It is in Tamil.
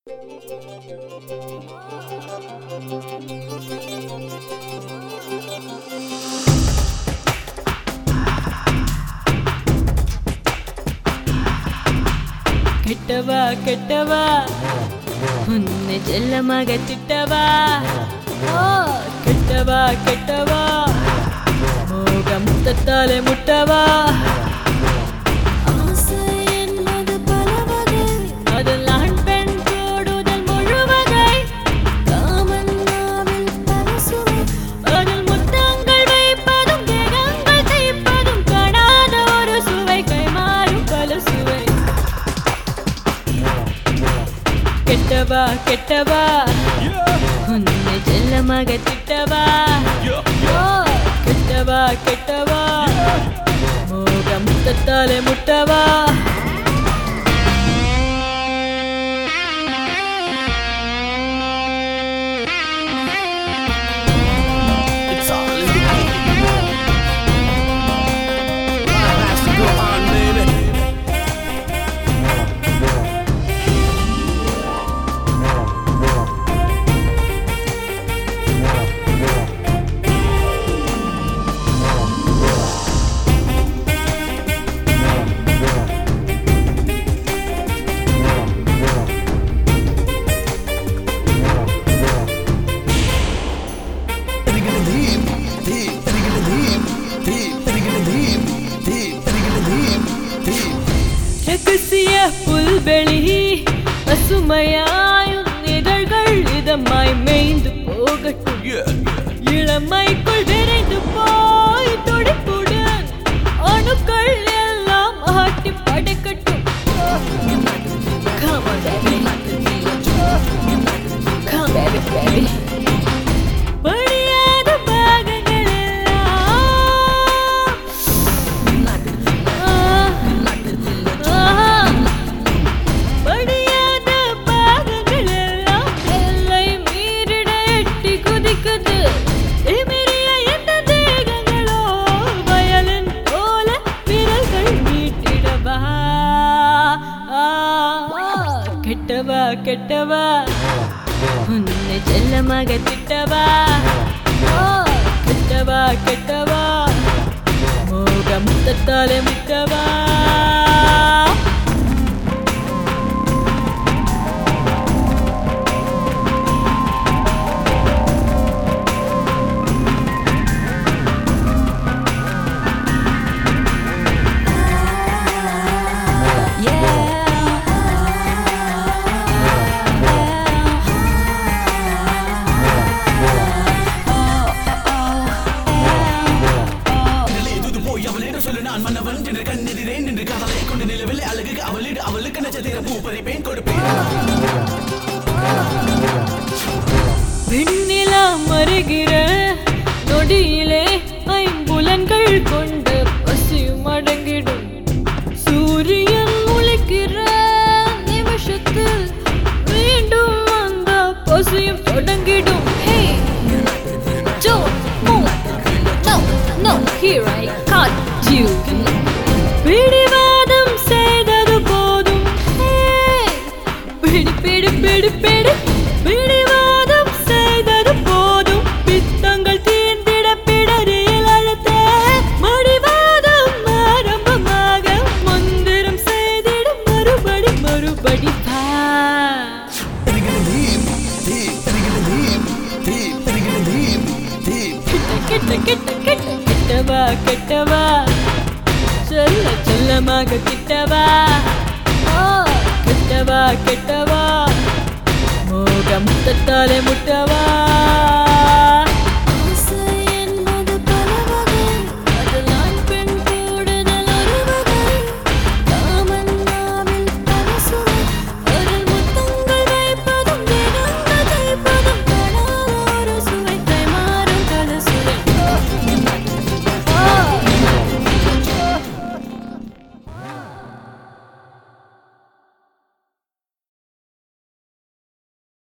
ಕೆಟ್ಟವಾ ಕೆಟ್ಟವಾ ಉನ್ನೆ ಚೆಲ್ಲಮಗ ತಿಟ್ಟವಾ ಕೆಟ್ಟವಾ ಕೆಟ್ಟವಾ ಮೋಗಂ ತತ್ತಾಲೆ ಮುಟ್ಟವಾ ಕೆಟ್ಟವಾ ಕೆಟ್ಟವಾ ಉನ್ನೆ ಚೆಲ್ಲಮಗ ತಿಟ್ಟವಾ ಕೆಟ್ಟವಾ ಕೆಟ್ಟವಾ ಮೋಗಂ ತತ್ತಾಲೆ ಮುಟ್ಟವಾ ரகசிய புல்வெளி பசுமையாயும் இதழ்கள் இதமாய் மேய்ந்து போகட்டும் இளமைக்குள் விரைந்து போய் துடிப்புடன் அணுக்கள் எல்லாம் ஆட்டி படைக்கட்டும் படியாத பாகங்கள் படியாத பாகங்கள் எல்லாம் எல்லை மீறிட எட்டி குதிக்குது திமிரிய எந்த தேகங்களோ வயலின் போல விரல்கள் நீட்டிடவா கெட்டவா கெட்டவா உன்னை செல்லமக திட்டவா கெட்டவா கெட்டவா மோகம் தத்தாலே முட்டவா விண்ணிலா மறுகிற நொடியிலே ஐம்புலன்கள் கொண்ட பசியும் அடங்கிடும் சூரியன் முளைக்கிற நிமிஷத்தில் மீண்டும் அந்த பசியும் தொடங்கிடும் Here I caught you. பிடிவாதம் செய்தது போதும் பிடி பிடி பிடி பிடி பிடிவாதம் செய்தது போதும் பித்தங்கள் தீர்ந்திட பிடரியில் அழுத்த மடிவாதம் ஆரம்பமாக மந்திரம் செய்திட மறுபடி மறுபடி கிட்ட கிட்ட கிட்ட கெட்டவா கெட்டவா செல்ல செல்லமாக கிட்டவா கெட்டவா கெட்டவா மோகம் தத்தாலே முட்டவா